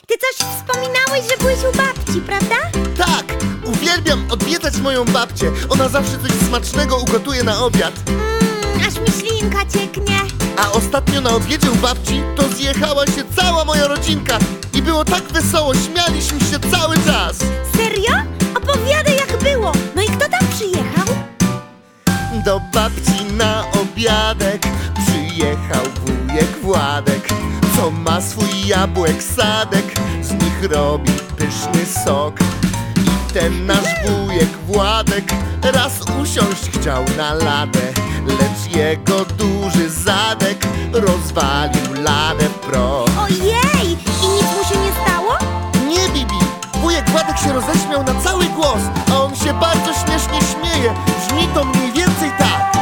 ty coś wspominałeś, że byłeś u babci, prawda? Tak, uwielbiam odwiedzać moją babcię. Ona zawsze coś smacznego ugotuje na obiad. Aż mi ślinka cieknie. A ostatnio na obiedzie u babci to zjechała się cała moja rodzinka. I było tak wesoło, śmialiśmy się cały czas. Serio? Opowiadaj, jak było. No i kto tam przyjechał? Do babci na obiadek przyjechał wujek Władek, co ma swój jabłek sadek, z nich robi pyszny sok. I ten nasz wujek Władek raz usiąść chciał na ladę, lecz jego duży zadek rozwalił ladę w proch. Ojej! I nic mu się nie stało? Nie, Bibi! Wujek Władek się roześmiał na cały głos, a on się bardzo śmiesznie śmieje. Brzmi to mniej więcej tak.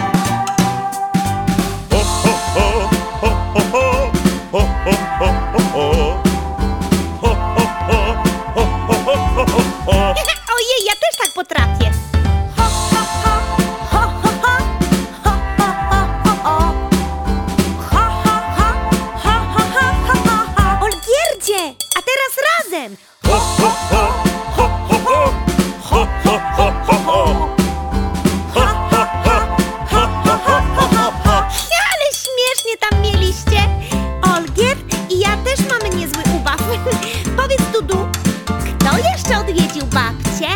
Ojej, ja też tak potrafię. Ho, ho, ho, ho, ho, ho, ho, ho, ho, ho. Ho, ho, ho, ho, ho, ho, ho, ho. Olgierdzie, a teraz razem. Ho, ho, ho, ho, ho, ho. Ho, ho, ho, ho, ho. Ho, ho, ho, ho, ho, ho, ho, ho. Ale śmiesznie tam mieliście. Olgier i ja też mamy niezły ubaw. Powiedz, Dudu, kto jeszcze odwiedził babcię?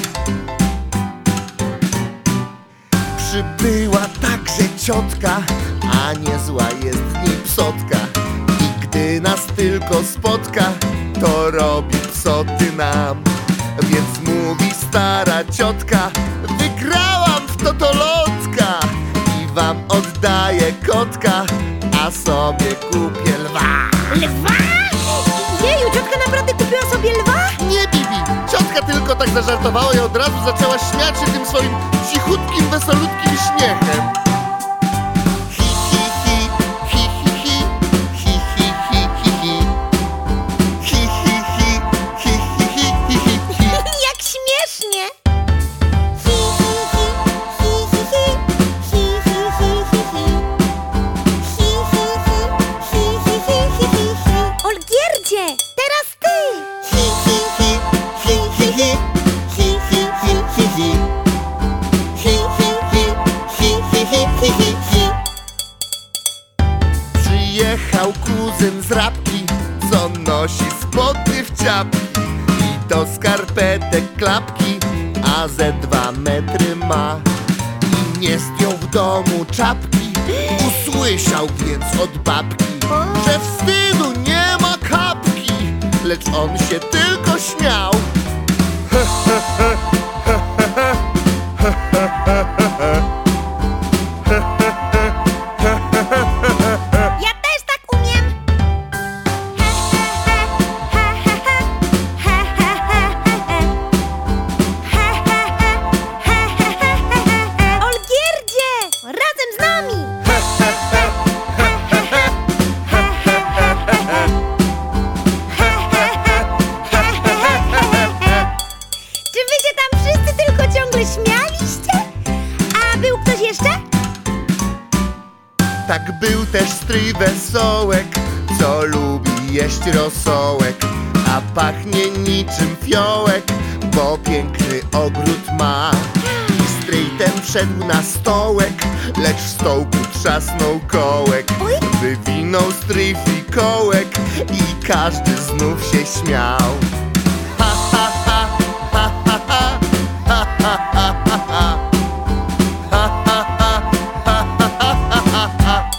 Przybyła także ciotka, a niezła jest w niej psotka. I gdy nas tylko spotka, to robi psoty nam. Więc mówi stara ciotka: wygrałam w totolotka i wam oddaję kotka, a sobie kupię lwa. Lwa? Jeju, ciotka naprawdę kupiła sobie lwa? Nie, Bibi! Ciotka tylko tak zażartowała i od razu zaczęła śmiać się tym swoim cichutkim, wesolutkim śmiechem. Hi, hi, hi, hi, hi, hi, hi, hi, hi, hi, hi. Hi, hi, hi, hi, hi, hi, hi, hi, hi. Jak śmiesznie! Hi, hi, hi, hi, hi, hi, hi, hi, hi, hi, hi. Hi, hi, hi, hi, hi, hi, hi, hi, hi. Olgierdzie, teraz ty! Hi, hi, hi, hi, hi, hi, hi, hi, hi, hi, hi. Hi, hi, hi, hi, hi, hi, hi, hi, hi. Przyjechał kuzyn z Rabki, co nosi spodnie w ciapki i do skarpetek klapki, a ze 2 metry ma. I nie zdjął w domu czapki, usłyszał więc od babki, że wstydu nie ma kapki, lecz on się tylko śmiał. Ja też tak umiem! He, he, he, he, he, he, he, he, he. He, he, he, he, he, he, he, he. Olgierdzie, razem z nami! He, he, he, he, he, he, he, he, he, he. He, he, he, he, he, he, he, he. Czy wy się tam wszyscy tylko ciągle śmialiście? A był ktoś jeszcze? Tak był też stryj Wesołek, co lubi jeść rosołek, a pachnie niczym fiołek, bo piękny ogród ma. I stryj ten wszedł na stołek, lecz w stołku trzasnął kołek. Oj. Wywinął stryj fikołek i każdy znów się śmiał. Ha, ha, ha, ha, ha, ha, ha, ha, ha, ha, ha. Ha, ha, ha, ha, ha, ha, ha, ha.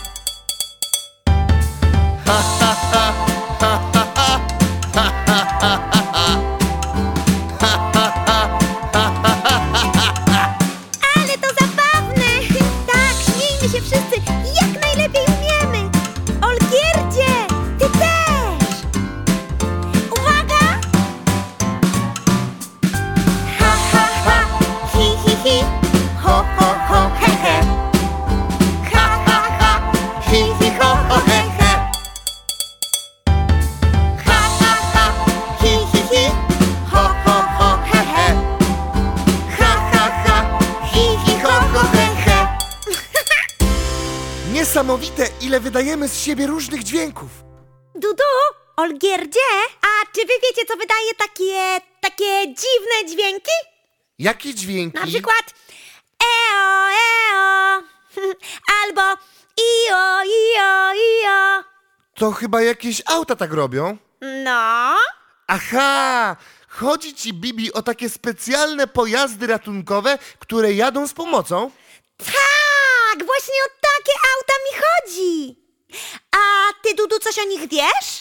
Ha, ha, ha, ha, ha, ha, ha, ha, ha, ha. Ha, ha, ha, ha, ha, ha, ha. Ale to zabawne! Tak, śmiejmy się wszyscy jak najlepiej umiemy! Olgierdzie, ty też! Uwaga! Ha, ha, ha, hi, hi, hi, ho, ho, ho, he, he. Ha, ha, ha, hi, hi, ho, ho, he, he. Ha, ha, ha, hi, hi, hi, ho, ho, ho, he, he. Ha, ha, ha, hi, hi, ho, ho, he, he. Niesamowite, ile wydajemy z siebie różnych dźwięków. Dudu, Olgierdzie, a czy wy wiecie, co wydaje takie dziwne dźwięki? Jakie dźwięki? Na przykład eo, eo, albo io, io, io. To chyba jakieś auta tak robią. No, Aha! Chodzi ci, Bibi, o takie specjalne pojazdy ratunkowe, które jadą z pomocą? tak, właśnie o takie auta mi chodzi. A ty, Dudu, coś o nich wiesz?